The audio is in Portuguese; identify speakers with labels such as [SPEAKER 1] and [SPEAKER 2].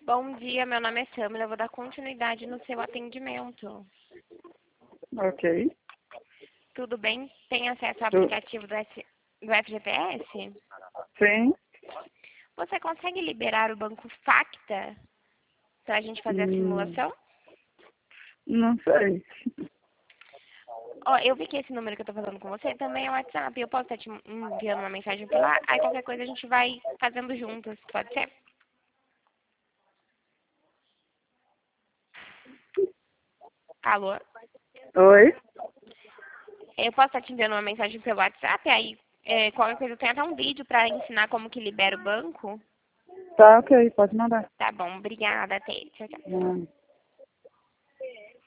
[SPEAKER 1] Bom dia, meu nome é Samila, eu vou dar continuidade no seu atendimento.
[SPEAKER 2] Ok.
[SPEAKER 1] Tudo bem? Tem acesso ao
[SPEAKER 2] Tu-
[SPEAKER 1] aplicativo do FGTS?
[SPEAKER 2] Sim?
[SPEAKER 1] Você consegue liberar o banco Facta para a gente fazer a
[SPEAKER 2] Hum,
[SPEAKER 1] simulação?
[SPEAKER 2] não sei.
[SPEAKER 1] Ó, eu vi que esse número que eu tô falando com você também é o WhatsApp. Eu posso estar te enviando uma mensagem por lá, aí qualquer coisa a gente vai fazendo juntos, pode ser? Alô?
[SPEAKER 2] Oi?
[SPEAKER 1] Eu posso estar te enviando uma mensagem pelo WhatsApp, aí qualquer coisa tem até um vídeo para ensinar como que libera o banco.
[SPEAKER 2] Tá ok, pode mandar.
[SPEAKER 1] Tá bom, obrigada, até. Tchau, tchau.
[SPEAKER 2] Hum.